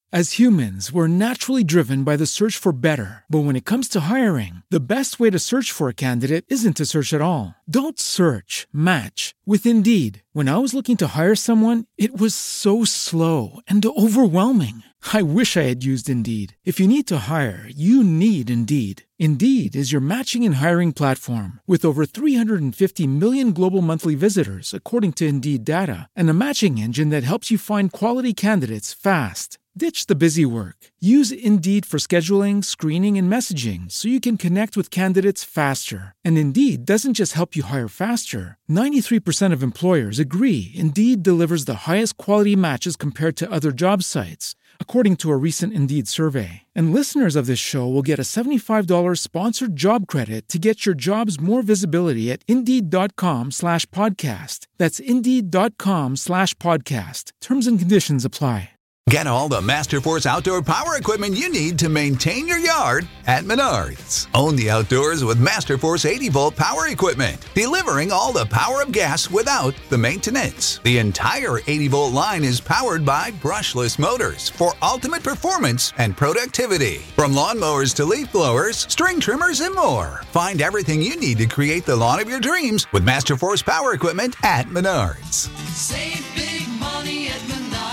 As humans, we're naturally driven by the search for better. But when it comes to hiring, the best way to search for a candidate isn't to search at all. Don't search, match with Indeed. When I was looking to hire someone, it was so slow and overwhelming. I wish I had used Indeed. If you need to hire, you need Indeed. Indeed is your matching and hiring platform with over 350 million global monthly visitors, according to Indeed data, and a matching engine that helps you find quality candidates fast. Ditch the busy work. Use Indeed for scheduling, screening, and messaging so you can connect with candidates faster. And Indeed doesn't just help you hire faster. 93% of employers agree Indeed delivers the highest quality matches compared to other job sites, according to a recent Indeed survey. And listeners of this show will get a $75 sponsored job credit to get your jobs more visibility at Indeed.com/podcast. That's Indeed.com/podcast. Terms and conditions apply. Get all the Masterforce outdoor power equipment you need to maintain your yard at Menards. Own the outdoors with Masterforce 80-volt power equipment, delivering all the power of gas without the maintenance. The entire 80-volt line is powered by brushless motors for ultimate performance and productivity. From lawnmowers to leaf blowers, string trimmers, and more. Find everything you need to create the lawn of your dreams with Masterforce power equipment at Menards. Save big money at Menards.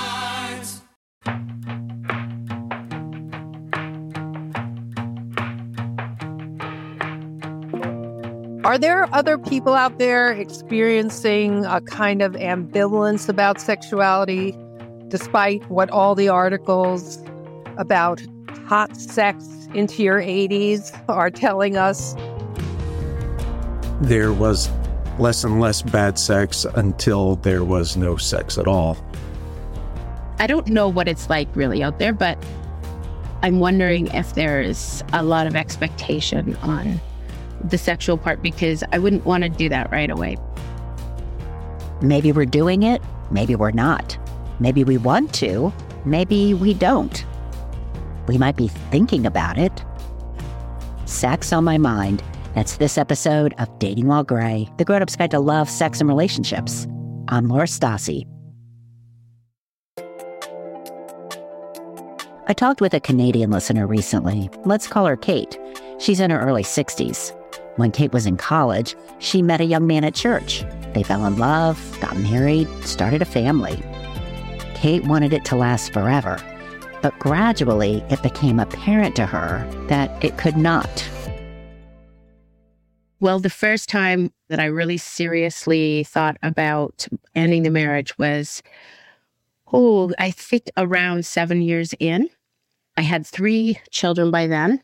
Are there other people out there experiencing a kind of ambivalence about sexuality, despite what all the articles about hot sex into your 80s are telling us? There was less and less bad sex until there was no sex at all. I don't know what it's like really out there, but I'm wondering if there's a lot of expectation on the sexual part, because I wouldn't want to do that right away. Maybe we're doing it, maybe we're not. Maybe we want to, maybe we don't. We might be thinking about it. Sex on my mind. That's this episode of Dating While Gray, the grown-up's guide to love, sex, and relationships. I'm Laura Stassi. I talked with a Canadian listener recently. Let's call her Kate. She's in her early 60s. When Kate was in college, she met a young man at church. They fell in love, got married, started a family. Kate wanted it to last forever, but gradually it became apparent to her that it could not. Well, the first time that I really seriously thought about ending the marriage was, I think around 7 years in. I had 3 children by then.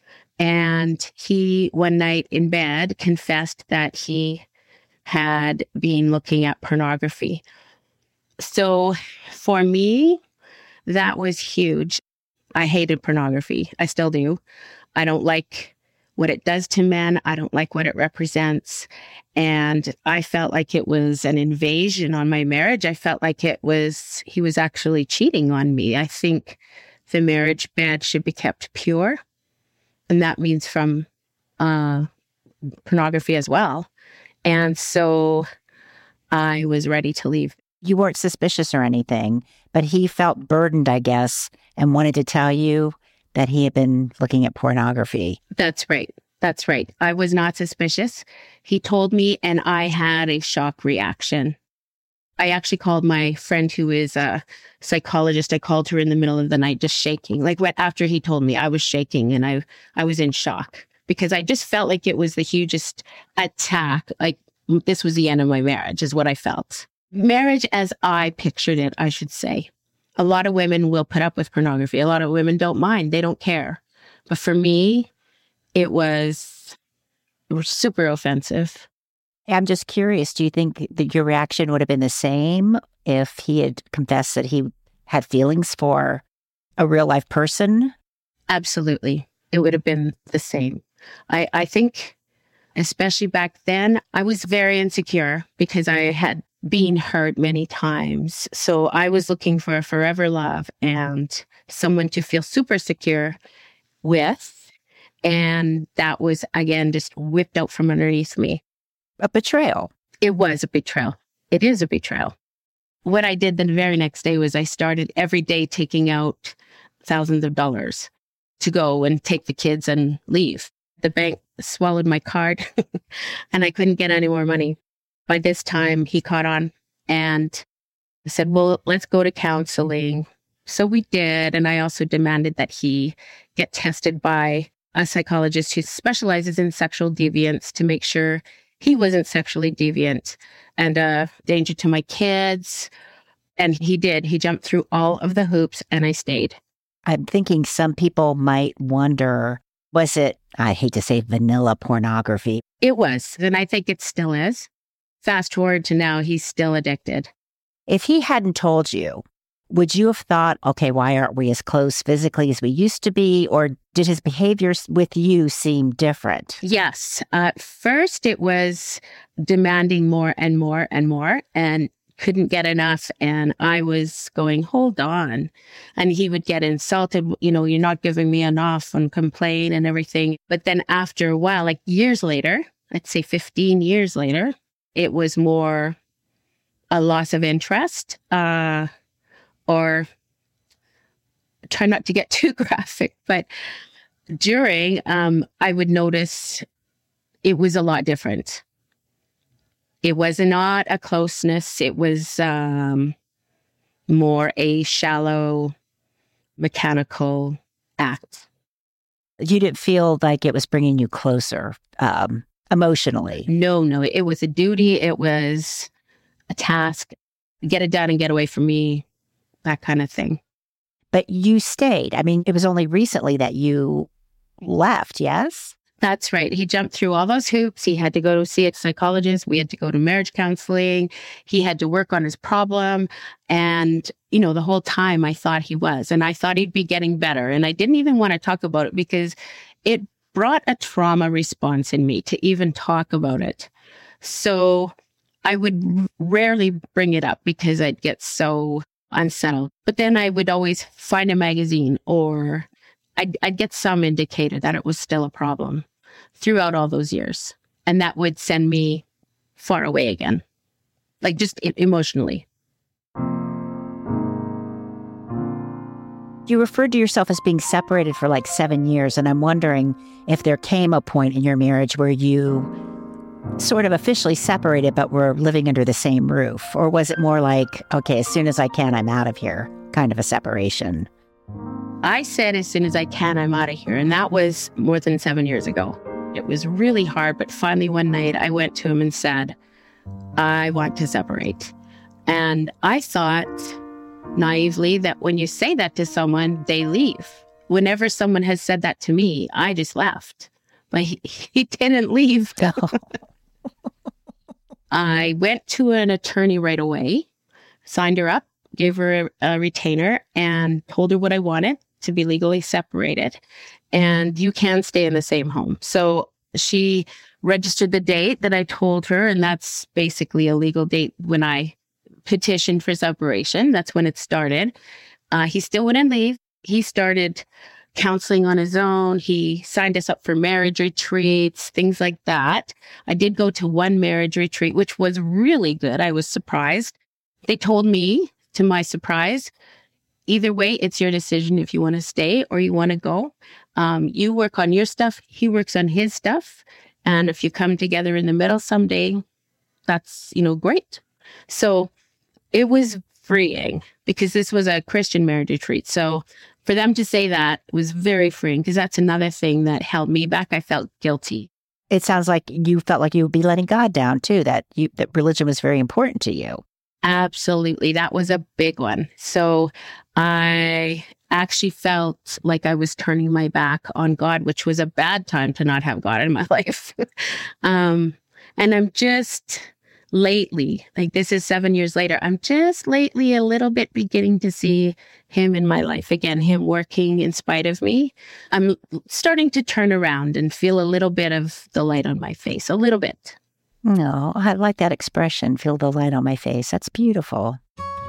And he, one night in bed, confessed that he had been looking at pornography. So for me, that was huge. I hated pornography. I still do. I don't like what it does to men. I don't like what it represents. And I felt like it was an invasion on my marriage. I felt like he was actually cheating on me. I think the marriage bed should be kept pure. And that means from pornography as well. And so I was ready to leave. You weren't suspicious or anything, but he felt burdened, I guess, and wanted to tell you that he had been looking at pornography. That's right. That's right. I was not suspicious. He told me, and I had a shock reaction. I actually called my friend who is a psychologist. I called her in the middle of the night, just shaking. Like after he told me, I was shaking and I was in shock because I just felt like it was the hugest attack. Like this was the end of my marriage is what I felt. Marriage as I pictured it, I should say. A lot of women will put up with pornography. A lot of women don't mind. They don't care. But for me, it was super offensive. I'm just curious, do you think that your reaction would have been the same if he had confessed that he had feelings for a real life person? Absolutely. It would have been the same. I think, especially back then, I was very insecure because I had been hurt many times. So I was looking for a forever love and someone to feel super secure with. And that was, again, just whipped out from underneath me. A betrayal. It was a betrayal. It is a betrayal. What I did the very next day was I started every day taking out thousands of dollars to go and take the kids and leave. The bank swallowed my card and I couldn't get any more money. By this time, he caught on and said, well, let's go to counseling. So we did. And I also demanded that he get tested by a psychologist who specializes in sexual deviance to make sure he wasn't sexually deviant and a danger to my kids. And he did. He jumped through all of the hoops and I stayed. I'm thinking some people might wonder, was it, I hate to say vanilla pornography? It was. And I think it still is. Fast forward to now, he's still addicted. If he hadn't told you, would you have thought, okay, why aren't we as close physically as we used to be? Or did his behaviors with you seem different? Yes. First, it was demanding more and more and more and couldn't get enough. And I was going, hold on. And he would get insulted, you know, you're not giving me enough and complain and everything. But then after a while, like years later, let's say 15 years later, it was more a loss of interest, or try not to get too graphic, but during, I would notice it was a lot different. It was not a closeness. It was more a shallow, mechanical act. You didn't feel like it was bringing you closer emotionally? No. It was a duty. It was a task. Get it done and get away from me. That kind of thing. But you stayed. I mean, it was only recently that you left, yes? That's right. He jumped through all those hoops. He had to go to see a psychologist. We had to go to marriage counseling. He had to work on his problem. And, you know, the whole time I thought he was. And I thought he'd be getting better. And I didn't even want to talk about it because it brought a trauma response in me to even talk about it. So I would rarely bring it up because I'd get so unsettled. But then I would always find a magazine or I'd get some indicator that it was still a problem throughout all those years. And that would send me far away again, like just emotionally. You referred to yourself as being separated for like 7 years. And I'm wondering if there came a point in your marriage where you sort of officially separated, but were living under the same roof? Or was it more like, okay, as soon as I can, I'm out of here, kind of a separation? I said, as soon as I can, I'm out of here. And that was more than 7 years ago. It was really hard. But finally, one night I went to him and said, I want to separate. And I thought naively that when you say that to someone, they leave. Whenever someone has said that to me, I just left. But he didn't leave. I went to an attorney right away, signed her up, gave her a retainer, and told her what I wanted, to be legally separated. And you can stay in the same home. So she registered the date that I told her, and that's basically a legal date when I petitioned for separation. That's when it started. He still wouldn't leave. He started counseling on his own. He signed us up for marriage retreats, things like that. I did go to one marriage retreat, which was really good. I was surprised. They told me, to my surprise, either way, it's your decision if you want to stay or you want to go. You work on your stuff. He works on his stuff. And if you come together in the middle someday, that's, great. So it was freeing because this was a Christian marriage retreat. So for them to say that was very freeing because that's another thing that held me back. I felt guilty. It sounds like you felt like you would be letting God down too, that religion was very important to you. Absolutely. That was a big one. So I actually felt like I was turning my back on God, which was a bad time to not have God in my life. And I'm just lately, like this is 7 years later, I'm just lately a little bit beginning to see him in my life again, him working in spite of me. I'm starting to turn around and feel a little bit of the light on my face, a little bit. No, I like that expression, feel the light on my face. That's beautiful.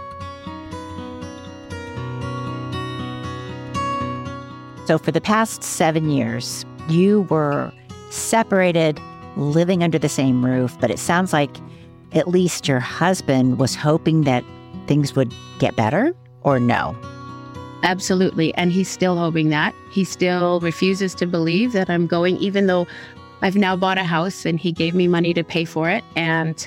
So for the past 7 years, you were separated, living under the same roof, but it sounds like at least your husband was hoping that things would get better, or no? Absolutely. And he's still hoping that. He still refuses to believe that I'm going, even though I've now bought a house and he gave me money to pay for it. And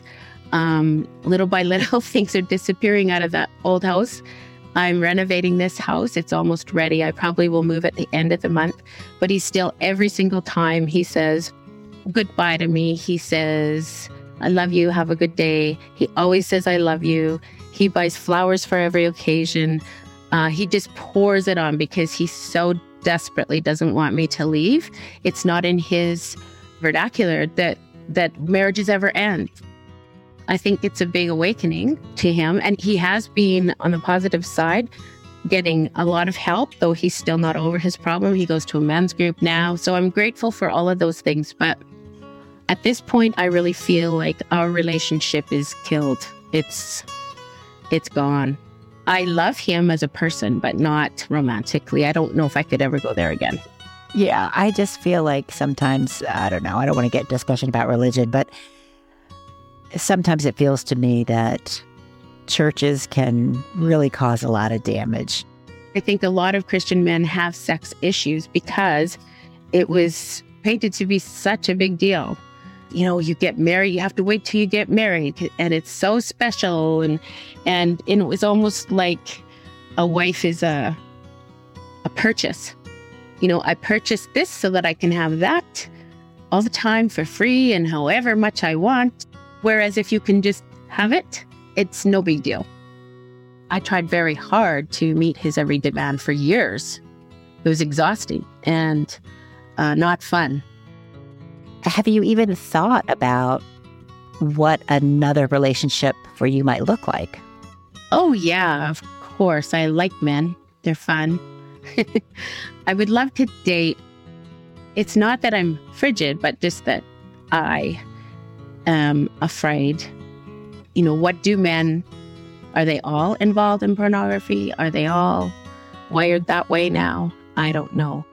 little by little, things are disappearing out of that old house. I'm renovating this house. It's almost ready. I probably will move at the end of the month. But he's still, every single time he says goodbye to me, he says, I love you. Have a good day. He always says, I love you. He buys flowers for every occasion. He just pours it on because he so desperately doesn't want me to leave. It's not in his vernacular that marriages ever end. I think it's a big awakening to him. And he has been, on the positive side, getting a lot of help, though he's still not over his problem. He goes to a men's group now. So I'm grateful for all of those things. But at this point, I really feel like our relationship is killed. It's gone. I love him as a person, but not romantically. I don't know if I could ever go there again. Yeah, I just feel like sometimes, I don't know, I don't want to get discussion about religion, but sometimes it feels to me that churches can really cause a lot of damage. I think a lot of Christian men have sex issues because it was painted to be such a big deal. You know, you get married, you have to wait till you get married, and it's so special. And it was almost like a wife is a purchase. You know, I purchased this so that I can have that all the time for free and however much I want. Whereas if you can just have it, it's no big deal. I tried very hard to meet his every demand for years. It was exhausting and not fun. Have you even thought about what another relationship for you might look like? Oh, yeah, of course. I like men. They're fun. I would love to date. It's not that I'm frigid, but just that I am afraid. You know, what do men, are they all involved in pornography? Are they all wired that way now? I don't know.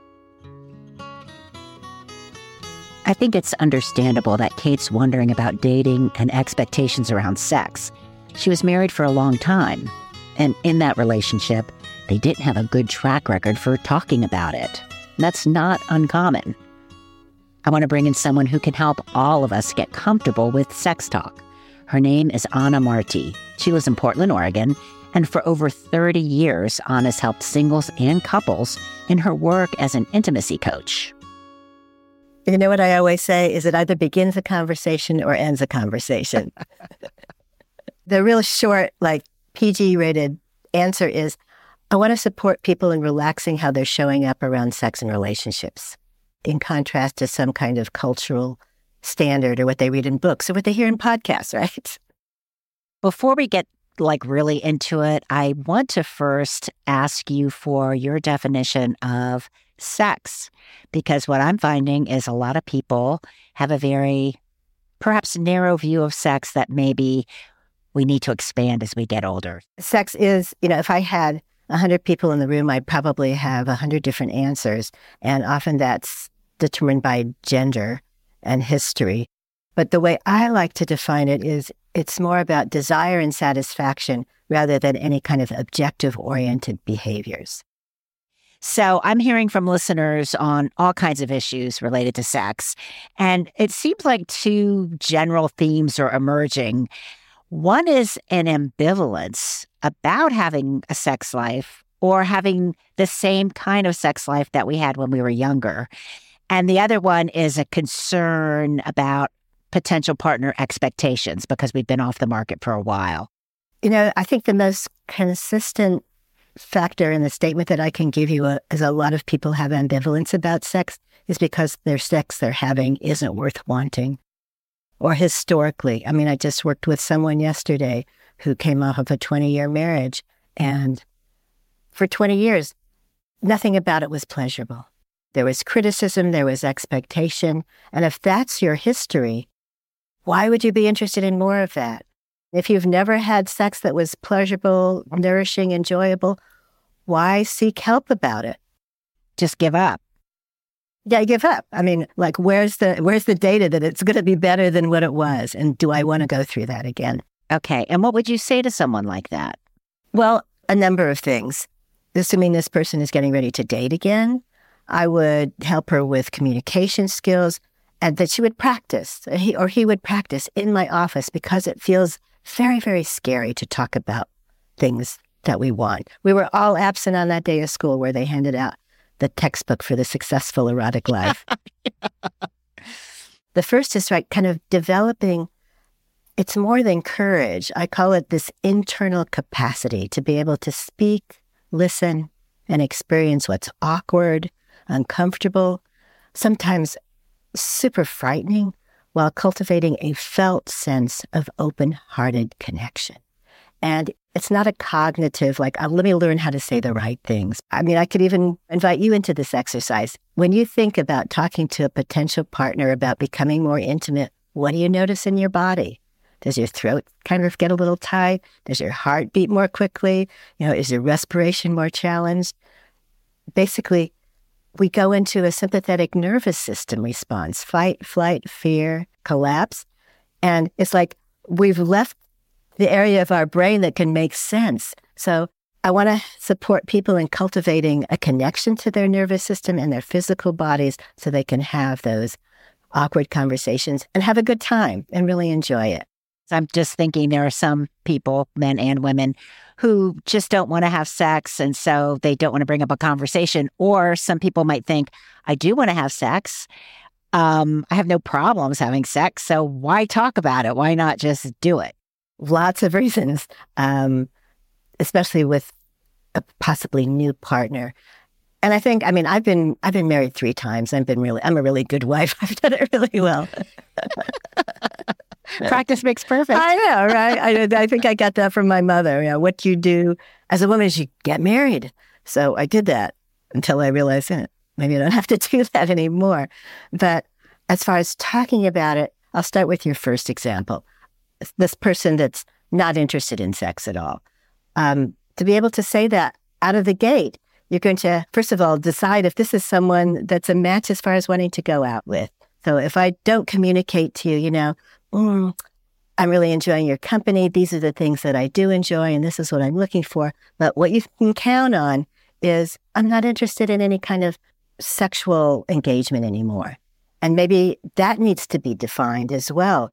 I think it's understandable that Kate's wondering about dating and expectations around sex. She was married for a long time, and in that relationship, they didn't have a good track record for talking about it. That's not uncommon. I want to bring in someone who can help all of us get comfortable with sex talk. Her name is Anna Marti. She lives in Portland, Oregon, and for over 30 years, Anna's helped singles and couples in her work as an intimacy coach. You know what I always say is it either begins a conversation or ends a conversation. The real short, like PG-rated answer is, I want to support people in relaxing how they're showing up around sex and relationships, in contrast to some kind of cultural standard or what they read in books or what they hear in podcasts, right? Before we get really into it, I want to first ask you for your definition of sex, because what I'm finding is a lot of people have a very perhaps narrow view of sex that maybe we need to expand as we get older. Sex is, if I had 100 people in the room, I'd probably have 100 different answers. And often that's determined by gender and history. But the way I like to define it is it's more about desire and satisfaction rather than any kind of objective-oriented behaviors. So I'm hearing from listeners on all kinds of issues related to sex, and it seems like two general themes are emerging. One is an ambivalence about having a sex life or having the same kind of sex life that we had when we were younger. And the other one is a concern about potential partner expectations because we've been off the market for a while. I think the most consistent factor in the statement that I can give you is a lot of people have ambivalence about sex is because their sex they're having isn't worth wanting. Or historically, I just worked with someone yesterday who came off of a 20-year marriage, and for 20 years, nothing about it was pleasurable. There was criticism, there was expectation, and if that's your history, why would you be interested in more of that? If you've never had sex that was pleasurable, nourishing, enjoyable, why seek help about it? Just give up. Yeah, give up. Where's the data that it's going to be better than what it was? And do I want to go through that again? Okay. And what would you say to someone like that? Well, a number of things. assuming this person is getting ready to date again, I would help her with communication skills and that she would practice, he would practice in my office because it feels very, very scary to talk about things that we want. We were all absent on that day of school where they handed out the textbook for the successful erotic life. The first is kind of developing, it's more than courage. I call it this internal capacity to be able to speak, listen, and experience what's awkward, uncomfortable, sometimes super frightening, while cultivating a felt sense of open-hearted connection. And it's not a cognitive, let me learn how to say the right things. I mean, I could even invite you into this exercise. When you think about talking to a potential partner about becoming more intimate, what do you notice in your body? Does your throat kind of get a little tight? Does your heart beat more quickly? Is your respiration more challenged? Basically, we go into a sympathetic nervous system response, fight, flight, fear, collapse. And it's like we've left the area of our brain that can make sense. So I want to support people in cultivating a connection to their nervous system and their physical bodies so they can have those awkward conversations and have a good time and really enjoy it. I'm just thinking there are some people, men and women, who just don't want to have sex, and so they don't want to bring up a conversation. Or some people might think, I do want to have sex. I have no problems having sex, so why talk about it? Why not just do it? Lots of reasons, especially with a possibly new partner. And I think, I've been married 3 times. I'm a really good wife. I've done it really well. Practice makes perfect. I know, right? I think I got that from my mother. What you do as a woman is you get married. So I did that until I realized, maybe I don't have to do that anymore. But as far as talking about it, I'll start with your first example. This person that's not interested in sex at all. To be able to say that out of the gate, you're going to, first of all, decide if this is someone that's a match as far as wanting to go out with. So if I don't communicate to you, I'm really enjoying your company. These are the things that I do enjoy, and this is what I'm looking for. But what you can count on is I'm not interested in any kind of sexual engagement anymore. And maybe that needs to be defined as well.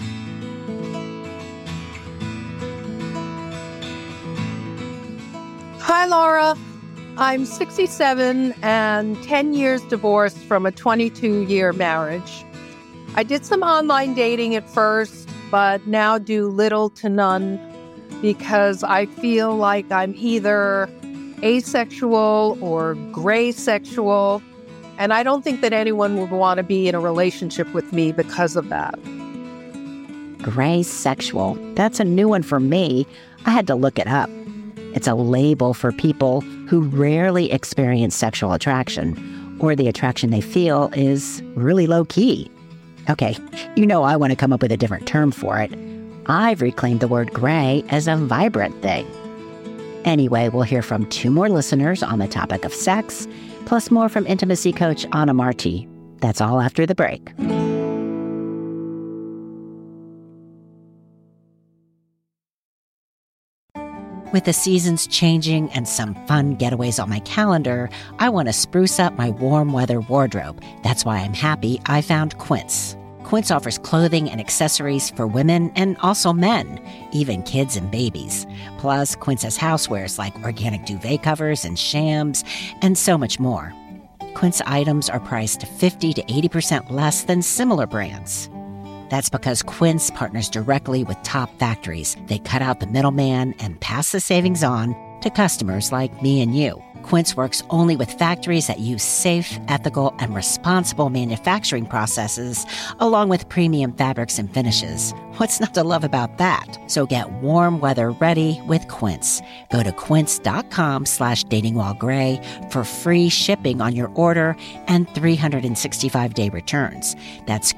Hi, Laura. I'm 67 and 10 years divorced from a 22-year marriage. I did some online dating at first, but now do little to none because I feel like I'm either asexual or gray sexual, and I don't think that anyone would want to be in a relationship with me because of that. Gray sexual. That's a new one for me. I had to look it up. It's a label for people who rarely experience sexual attraction, or the attraction they feel is really low-key. Okay, I want to come up with a different term for it. I've reclaimed the word gray as a vibrant thing. Anyway, we'll hear from 2 more listeners on the topic of sex, plus more from intimacy coach Anna Marti. That's all after the break. With the seasons changing and some fun getaways on my calendar, I want to spruce up my warm weather wardrobe. That's why I'm happy I found Quince. Quince offers clothing and accessories for women and also men, even kids and babies. Plus, Quince has housewares like organic duvet covers and shams, and so much more. Quince items are priced 50 to 80% less than similar brands. That's because Quince partners directly with top factories. They cut out the middleman and pass the savings on to customers like me and you. Quince works only with factories that use safe, ethical, and responsible manufacturing processes, along with premium fabrics and finishes. What's not to love about that? So get warm weather ready with Quince. Go to quince.com/datingwhilegray for free shipping on your order and 365-day returns. That's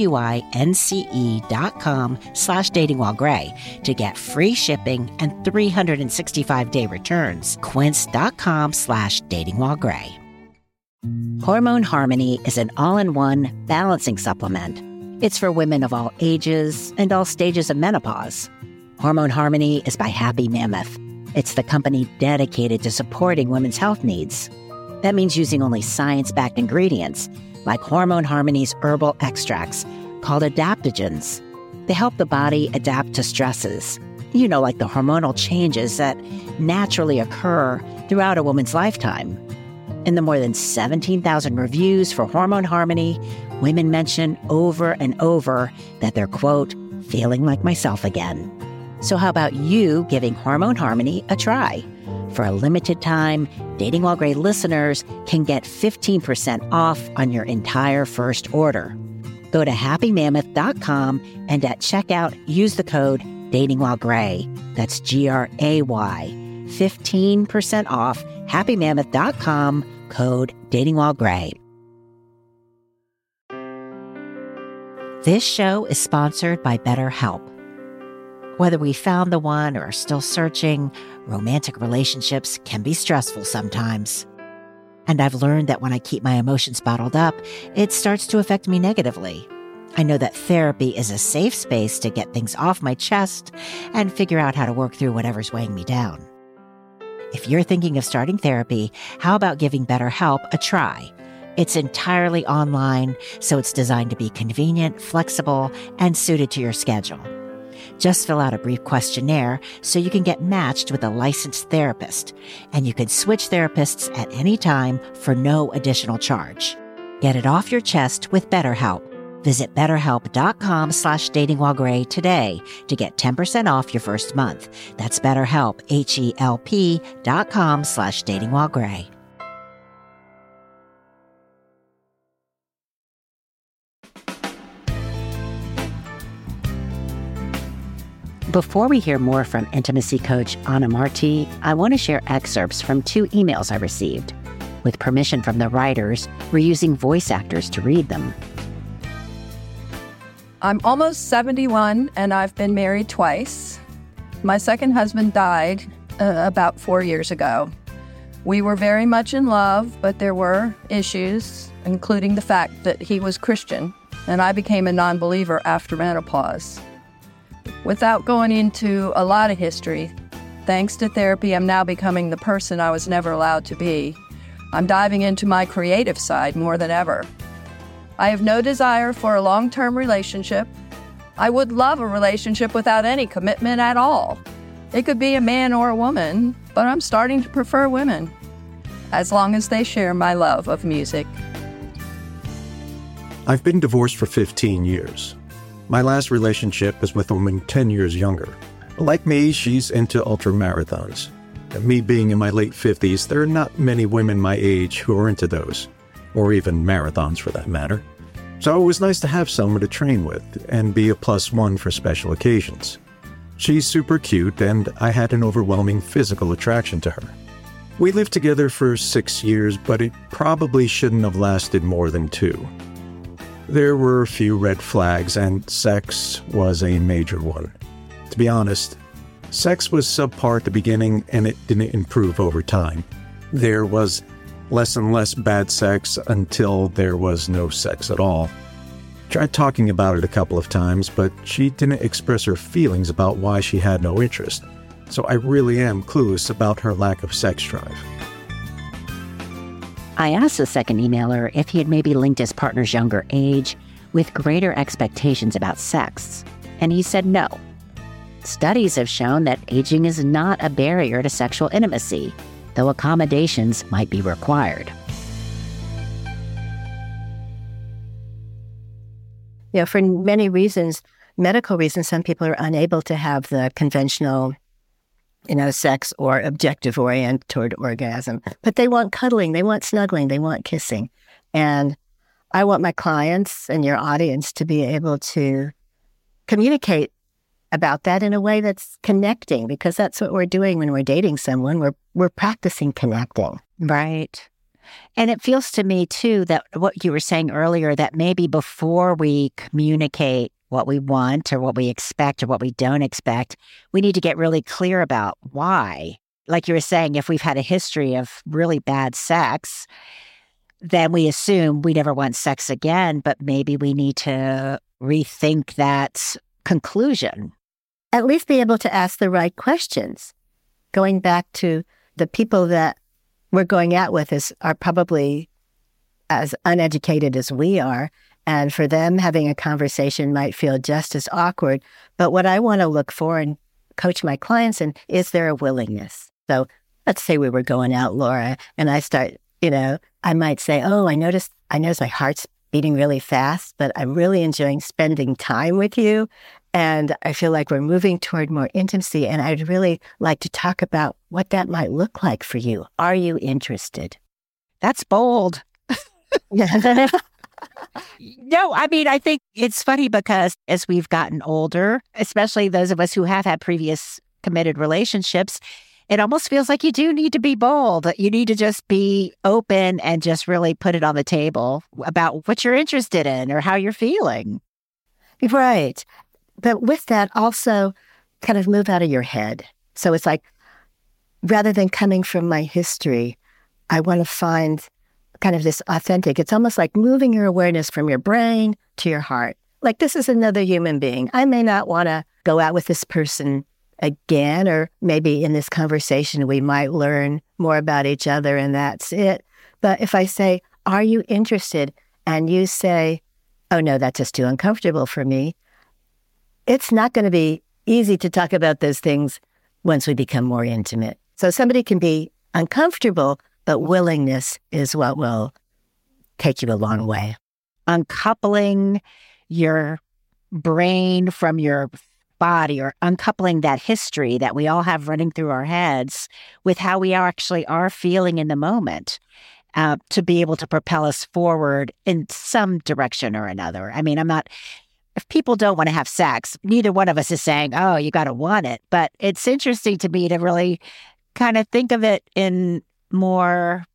QUINCE.com/datingwhilegray to get free shipping and 365-day returns. Quince.com/datingwhilegray. Hormone Harmony is an all-in-one balancing supplement. It's for women of all ages and all stages of menopause. Hormone Harmony is by Happy Mammoth. It's the company dedicated to supporting women's health needs. That means using only science-backed ingredients, like Hormone Harmony's herbal extracts, called adaptogens. They help the body adapt to stresses, like the hormonal changes that naturally occur throughout a woman's lifetime. In the more than 17,000 reviews for Hormone Harmony, women mention over and over that they're, quote, feeling like myself again. So how about you giving Hormone Harmony a try? For a limited time, Dating While Gray listeners can get 15% off on your entire first order. Go to happymammoth.com and at checkout, use the code DatingWhileGray. That's GRAY. 15% off happymammoth.com, code DatingWhileGray. This show is sponsored by BetterHelp. Whether we found the one or are still searching, romantic relationships can be stressful sometimes. And I've learned that when I keep my emotions bottled up, it starts to affect me negatively. I know that therapy is a safe space to get things off my chest and figure out how to work through whatever's weighing me down. If you're thinking of starting therapy, how about giving BetterHelp a try? It's entirely online, so it's designed to be convenient, flexible, and suited to your schedule. Just fill out a brief questionnaire so you can get matched with a licensed therapist, and you can switch therapists at any time for no additional charge. Get it off your chest with BetterHelp. Visit BetterHelp.com/datingwhilegray today to get 10% off your first month. That's BetterHelp, HELP.com/datingwhilegray. Before we hear more from intimacy coach Anna Marti, I want to share excerpts from 2 emails I received. With permission from the writers, we're using voice actors to read them. I'm almost 71 and I've been married twice. My second husband died about 4 years ago. We were very much in love, but there were issues, including the fact that he was Christian, and I became a non-believer after menopause. Without going into a lot of history, thanks to therapy, I'm now becoming the person I was never allowed to be. I'm diving into my creative side more than ever. I have no desire for a long-term relationship. I would love a relationship without any commitment at all. It could be a man or a woman, but I'm starting to prefer women, as long as they share my love of music. I've been divorced for 15 years. My last relationship was with a woman 10 years younger. Like me, she's into ultramarathons. And me being in my late 50s, there are not many women my age who are into those, or even marathons for that matter. So it was nice to have someone to train with and be a +1 for special occasions. She's super cute, and I had an overwhelming physical attraction to her. We lived together for 6 years, but it probably shouldn't have lasted more than 2. There were a few red flags, and sex was a major one. To be honest, sex was subpar at the beginning, and it didn't improve over time. There was less and less bad sex until there was no sex at all. Tried talking about it a couple of times, but she didn't express her feelings about why she had no interest. So I really am clueless about her lack of sex drive. I asked the second emailer if he had maybe linked his partner's younger age with greater expectations about sex, and he said no. Studies have shown that aging is not a barrier to sexual intimacy, though accommodations might be required. For many reasons, medical reasons, some people are unable to have the conventional, sex or objective orient toward orgasm. But they want cuddling, they want snuggling, they want kissing. And I want my clients and your audience to be able to communicate about that in a way that's connecting, because that's what we're doing when we're dating someone. We're practicing connecting. Right. And it feels to me, too, that what you were saying earlier, that maybe before we communicate what we want or what we expect or what we don't expect, we need to get really clear about why. Like you were saying, if we've had a history of really bad sex, then we assume we never want sex again, but maybe we need to rethink that conclusion. At least be able to ask the right questions. going back to the people that we're going out with are probably as uneducated as we are. And for them, having a conversation might feel just as awkward. But what I want to look for and coach my clients in, is there a willingness? So let's say we were going out, Laura, and I start, I might say, oh, I noticed my heart's beating really fast, but I'm really enjoying spending time with you. And I feel like we're moving toward more intimacy. And I'd really like to talk about what that might look like for you. Are you interested? That's bold. No, I mean, I think it's funny because as we've gotten older, especially those of us who have had previous committed relationships, it almost feels like you do need to be bold. You need to just be open and just really put it on the table about what you're interested in or how you're feeling. Right. But with that, also kind of move out of your head. So it's like, rather than coming from my history, I want to find kind of this authentic. It's almost like moving your awareness from your brain to your heart. Like, this is another human being. I may not want to go out with this person again, or maybe in this conversation, we might learn more about each other and that's it. But if I say, are you interested? And you say, oh no, that's just too uncomfortable for me. It's not going to be easy to talk about those things once we become more intimate. So somebody can be uncomfortable, but willingness is what will take you a long way. Uncoupling your brain from your body, or uncoupling that history that we all have running through our heads with how we actually are feeling in the moment, to be able to propel us forward in some direction or another. I mean, if people don't want to have sex, neither one of us is saying, oh, you got to want it. But it's interesting to me to really kind of think of it in more,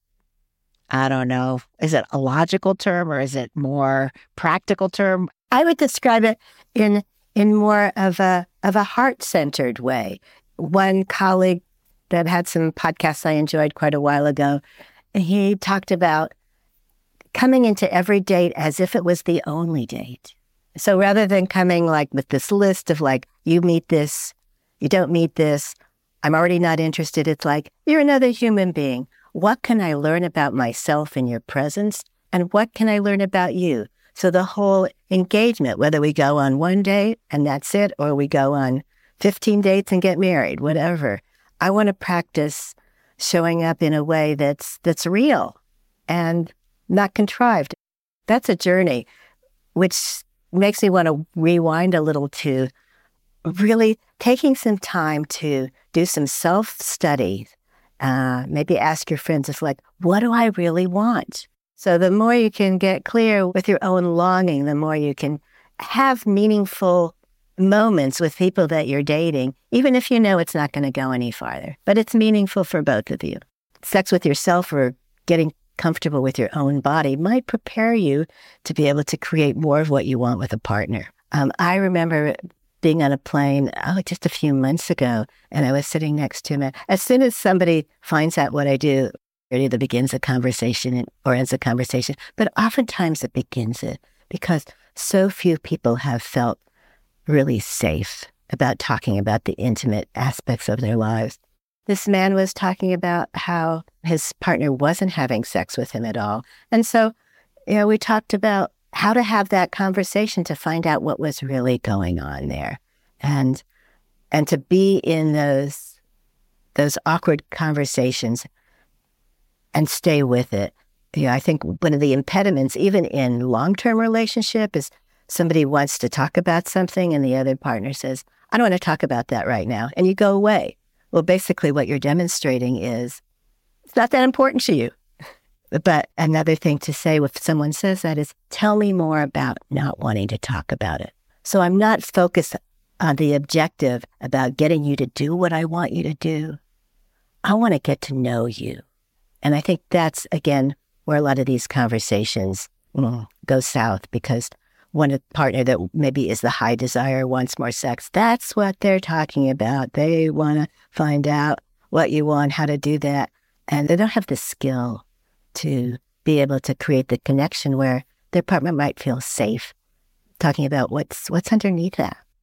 I don't know, is it a logical term or is it more practical term? I would describe it in more of a heart-centered way. One colleague that had some podcasts I enjoyed quite a while ago, he talked about coming into every date as if it was the only date. So rather than coming like with this list of like, you meet this, you don't meet this, I'm already not interested. It's like, you're another human being. What can I learn about myself in your presence? And what can I learn about you? So the whole engagement, whether we go on one date and that's it, or we go on 15 dates and get married, whatever. I want to practice showing up in a way that's real and not contrived. That's a journey, which makes me want to rewind a little to really taking some time to do some self-study. Maybe ask your friends, it's like, what do I really want? So the more you can get clear with your own longing, the more you can have meaningful moments with people that you're dating, even if you know it's not going to go any farther. But it's meaningful for both of you. Sex with yourself or getting comfortable with your own body might prepare you to be able to create more of what you want with a partner. I remember being on a plane, just a few months ago, and I was sitting next to him. As soon as somebody finds out what I do, it either begins a conversation or ends a conversation, but oftentimes it begins it because so few people have felt really safe about talking about the intimate aspects of their lives. This man was talking about how his partner wasn't having sex with him at all. And so, we talked about how to have that conversation to find out what was really going on there. And to be in those awkward conversations and stay with it. I think one of the impediments, even in long-term relationship, is somebody wants to talk about something and the other partner says, I don't want to talk about that right now. And you go away. Well, basically what you're demonstrating is it's not that important to you. But another thing to say if someone says that is, tell me more about not wanting to talk about it. So I'm not focused on the objective about getting you to do what I want you to do. I want to get to know you. And I think that's, again, where a lot of these conversations go south, because when a partner that maybe is the high desire wants more sex, that's what they're talking about. They want to find out what you want, how to do that. And they don't have the skill to be able to create the connection where their partner might feel safe talking about what's underneath that.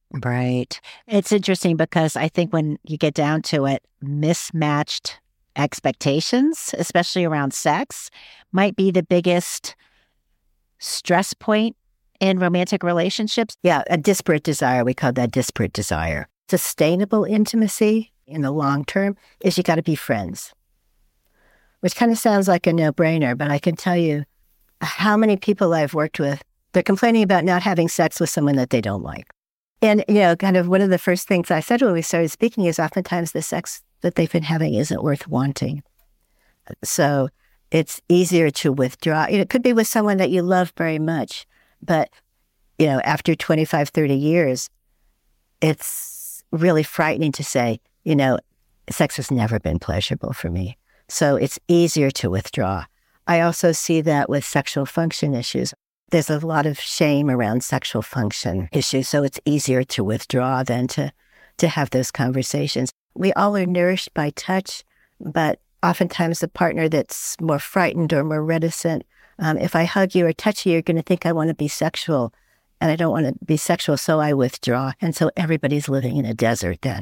Right. It's interesting because I think when you get down to it, mismatched expectations, especially around sex, might be the biggest stress point in romantic relationships. Yeah, a disparate desire. We call that disparate desire. Sustainable intimacy in the long term is you got to be friends, which kind of sounds like a no-brainer, but I can tell you how many people I've worked with, they're complaining about not having sex with someone that they don't like. And, kind of one of the first things I said when we started speaking is oftentimes the sex that they've been having isn't worth wanting. So it's easier to withdraw. It could be with someone that you love very much, but, after 25, 30 years, it's really frightening to say, sex has never been pleasurable for me. So it's easier to withdraw. I also see that with sexual function issues. There's a lot of shame around sexual function issues, so it's easier to withdraw than to have those conversations. We all are nourished by touch, but oftentimes the partner that's more frightened or more reticent, if I hug you or touch you, you're going to think I want to be sexual, and I don't want to be sexual, so I withdraw. And so everybody's living in a desert then.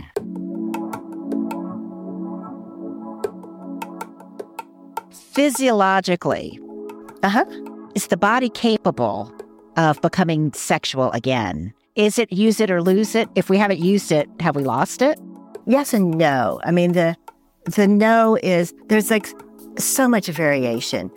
Physiologically, is the body capable of becoming sexual again? Is it use it or lose it? If we haven't used it, have we lost it? Yes and no. I mean, the no is, there's like so much variation.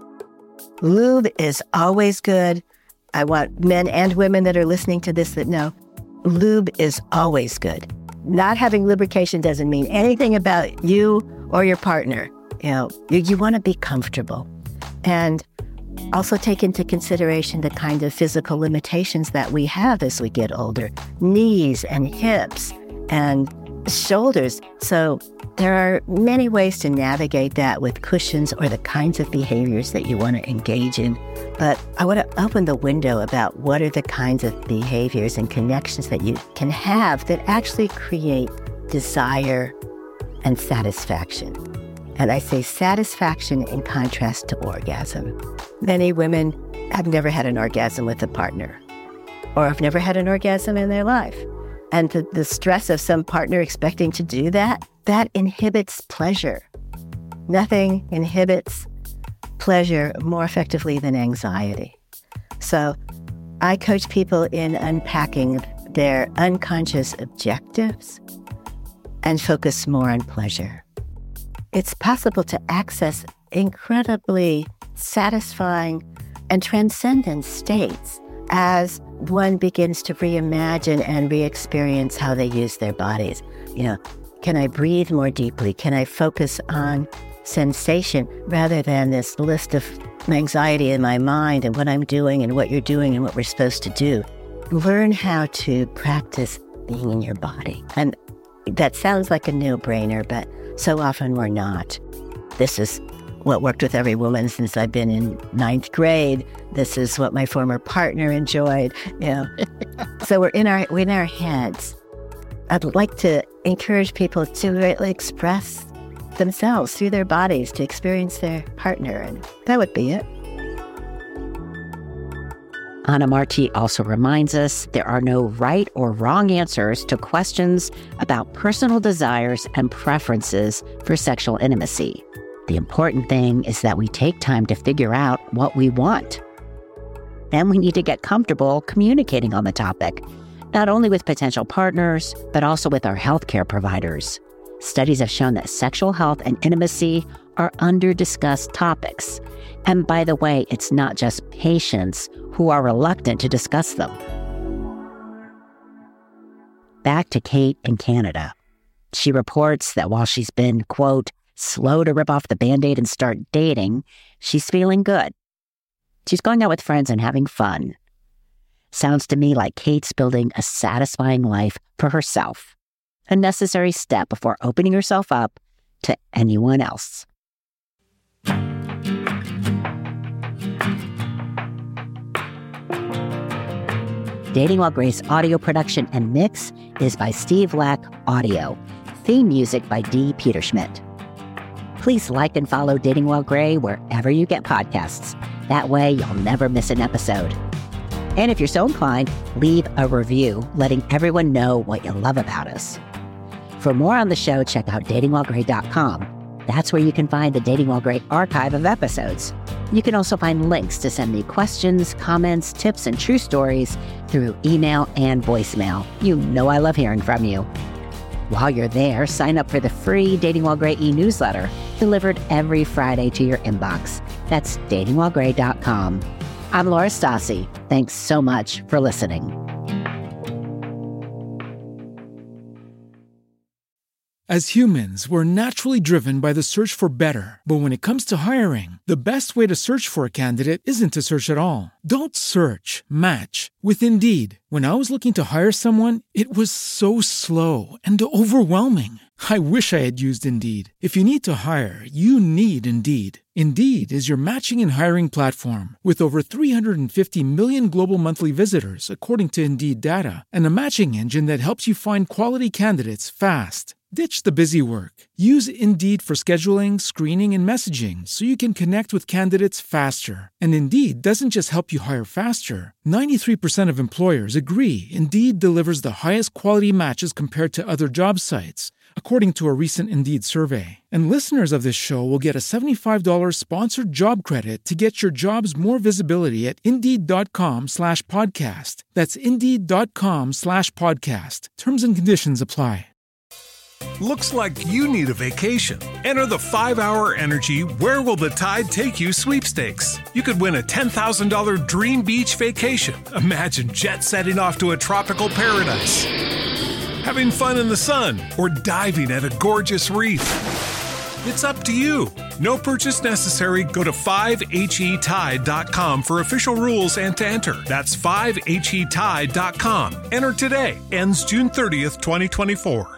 Lube is always good. I want men and women that are listening to this that know lube is always good. Not having lubrication doesn't mean anything about you or your partner. You want to be comfortable. And also take into consideration the kind of physical limitations that we have as we get older. Knees and hips and shoulders. So there are many ways to navigate that with cushions or the kinds of behaviors that you want to engage in. But I want to open the window about what are the kinds of behaviors and connections that you can have that actually create desire and satisfaction. And I say satisfaction in contrast to orgasm. Many women have never had an orgasm with a partner or have never had an orgasm in their life. And the stress of some partner expecting to do that inhibits pleasure. Nothing inhibits pleasure more effectively than anxiety. So I coach people in unpacking their unconscious objectives and focus more on pleasure. It's possible to access incredibly satisfying and transcendent states as one begins to reimagine and re-experience how they use their bodies. Can I breathe more deeply? Can I focus on sensation rather than this list of anxiety in my mind and what I'm doing and what you're doing and what we're supposed to do? Learn how to practice being in your body. And that sounds like a no-brainer, but so often we're not. This is what worked with every woman since I've been in 9th grade. This is what my former partner enjoyed. So we're in our heads. I'd like to encourage people to really express themselves through their bodies, to experience their partner, and that would be it. Anna Marti also reminds us there are no right or wrong answers to questions about personal desires and preferences for sexual intimacy. The important thing is that we take time to figure out what we want. Then we need to get comfortable communicating on the topic, not only with potential partners, but also with our healthcare providers. Studies have shown that sexual health and intimacy are under-discussed topics. And by the way, it's not just patients who are reluctant to discuss them. Back to Kate in Canada. She reports that while she's been, quote, slow to rip off the Band-Aid and start dating, she's feeling good. She's going out with friends and having fun. Sounds to me like Kate's building a satisfying life for herself, a necessary step before opening herself up to anyone else. Dating While Gray's audio production and mix is by Steve Lack Audio. Theme music by D. Peterschmidt. Please like and follow Dating While Gray wherever you get podcasts. That way you'll never miss an episode. And if you're so inclined, leave a review letting everyone know what you love about us. For more on the show, check out datingwhilegray.com. That's where you can find the Dating While Gray archive of episodes. You can also find links to send me questions, comments, tips, and true stories through email and voicemail. You know I love hearing from you. While you're there, sign up for the free Dating While Gray e-newsletter delivered every Friday to your inbox. That's datingwhilegray.com. I'm Laura Stassi. Thanks so much for listening. As humans, we're naturally driven by the search for better. But when it comes to hiring, the best way to search for a candidate isn't to search at all. Don't search, match with Indeed. When I was looking to hire someone, it was so slow and overwhelming. I wish I had used Indeed. If you need to hire, you need Indeed. Indeed is your matching and hiring platform with over 350 million global monthly visitors, according to Indeed data, and a matching engine that helps you find quality candidates fast. Ditch the busy work. Use Indeed for scheduling, screening, and messaging so you can connect with candidates faster. And Indeed doesn't just help you hire faster. 93% of employers agree Indeed delivers the highest quality matches compared to other job sites, according to a recent Indeed survey. And listeners of this show will get a $75 sponsored job credit to get your jobs more visibility at Indeed.com/podcast. That's Indeed.com/podcast. Terms and conditions apply. Looks like you need a vacation. Enter the 5-Hour Energy Where Will the Tide Take You sweepstakes. You could win a $10,000 dream beach vacation. Imagine jet setting off to a tropical paradise, having fun in the sun, or diving at a gorgeous reef. It's up to you. No purchase necessary. Go to 5HETide.com for official rules and to enter. That's 5HETide.com. Enter today. Ends June 30th, 2024.